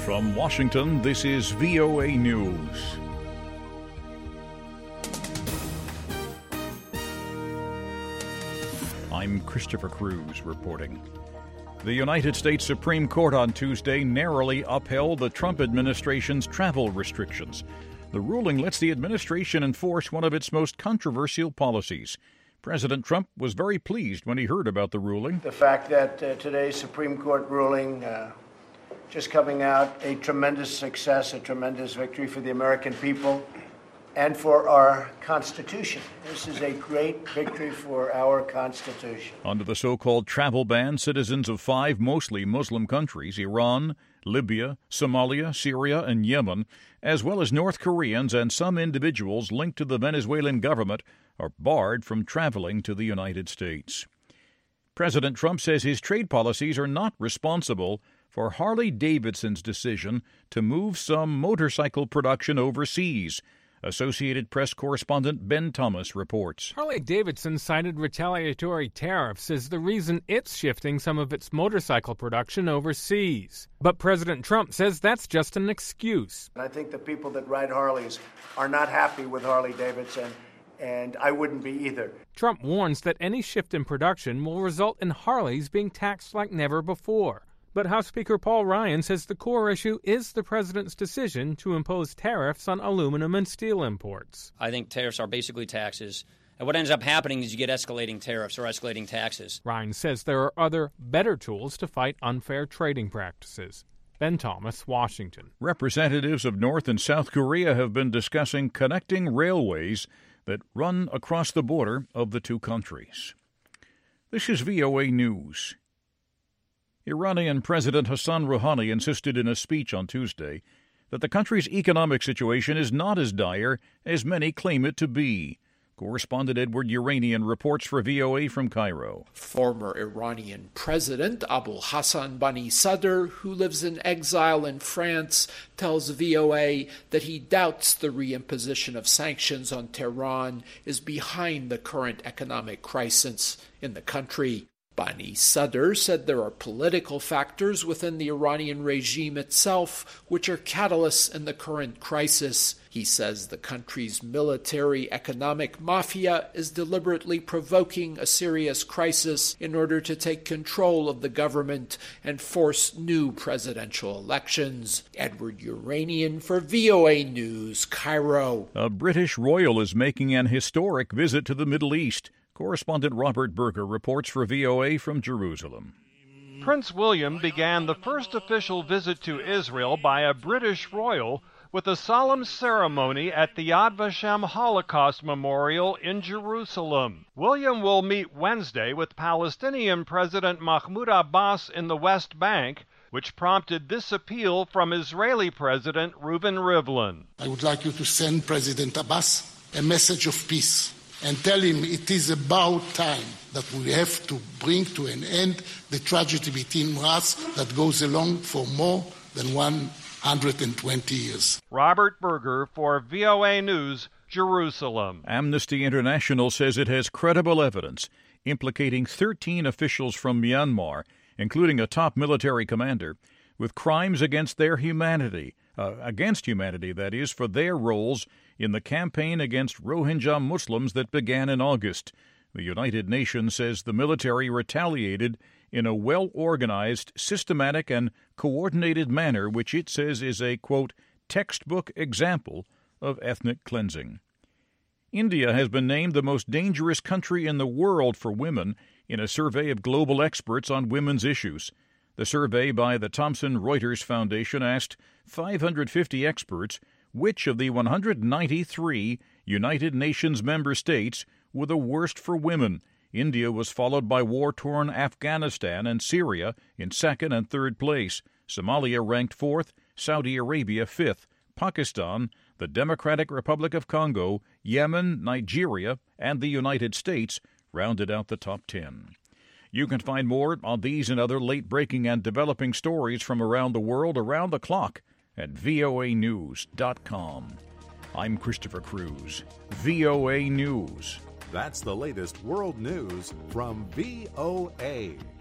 From Washington, this is VOA News. I'm Christopher Cruz reporting. The United States Supreme Court on Tuesday narrowly upheld the Trump administration's travel restrictions. The ruling lets the administration enforce one of its most controversial policies. President Trump was very pleased when he heard about the ruling. The fact that today's Supreme Court ruling just coming out, a tremendous success, a tremendous victory for the American people and for our Constitution. This is a great victory for our Constitution. Under the so-called travel ban, citizens of 5 mostly Muslim countries, Iran, Libya, Somalia, Syria, and Yemen, as well as North Koreans and some individuals linked to the Venezuelan government, are barred from traveling to the United States. President Trump says his trade policies are not responsible for Harley-Davidson's decision to move some motorcycle production overseas. Associated Press correspondent Ben Thomas reports. Harley-Davidson cited retaliatory tariffs as the reason it's shifting some of its motorcycle production overseas. But President Trump says that's just an excuse. I think the people that ride Harleys are not happy with Harley-Davidson, and I wouldn't be either. Trump warns that any shift in production will result in Harleys being taxed like never before. But House Speaker Paul Ryan says the core issue is the president's decision to impose tariffs on aluminum and steel imports. I think tariffs are basically taxes. And what ends up happening is you get escalating tariffs or escalating taxes. Ryan says there are other, better tools to fight unfair trading practices. Ben Thomas, Washington. Representatives of North and South Korea have been discussing connecting railways that run across the border of the two countries. This is VOA News. Iranian President Hassan Rouhani insisted in a speech on Tuesday that the country's economic situation is not as dire as many claim it to be. Correspondent Edward Uranian reports for VOA from Cairo. Former Iranian President Abul Hassan Bani Sadr, who lives in exile in France, tells VOA that he doubts the reimposition of sanctions on Tehran is behind the current economic crisis in the country. Bani Sadr said there are political factors within the Iranian regime itself which are catalysts in the current crisis. He says the country's military-economic mafia is deliberately provoking a serious crisis in order to take control of the government and force new presidential elections. Edward Uranian for VOA News, Cairo. A British royal is making an historic visit to the Middle East. Correspondent Robert Berger reports for VOA from Jerusalem. Prince William began the first official visit to Israel by a British royal with a solemn ceremony at the Yad Vashem Holocaust Memorial in Jerusalem. William will meet Wednesday with Palestinian President Mahmoud Abbas in the West Bank, which prompted this appeal from Israeli President Reuven Rivlin. I would like you to send President Abbas a message of peace and tell him it is about time that we have to bring to an end the tragedy between us that goes along for more than 120 years. Robert Berger for VOA News, Jerusalem. Amnesty International says it has credible evidence implicating 13 officials from Myanmar, including a top military commander, with crimes against their humanity, that is, for their roles in the campaign against Rohingya Muslims that began in August. The United Nations says the military retaliated in a well-organized, systematic, and coordinated manner, which it says is a, quote, textbook example of ethnic cleansing. India has been named the most dangerous country in the world for women in a survey of global experts on women's issues. The survey by the Thomson Reuters Foundation asked 550 experts which of the 193 United Nations member states were the worst for women. India was followed by war-torn Afghanistan and Syria in second and third place. Somalia ranked fourth, Saudi Arabia fifth. Pakistan, the Democratic Republic of Congo, Yemen, Nigeria, and the United States rounded out the top 10. You can find more on these and other late-breaking and developing stories from around the world around the clock at voanews.com. I'm Christopher Cruz, VOA News. That's the latest world news from VOA.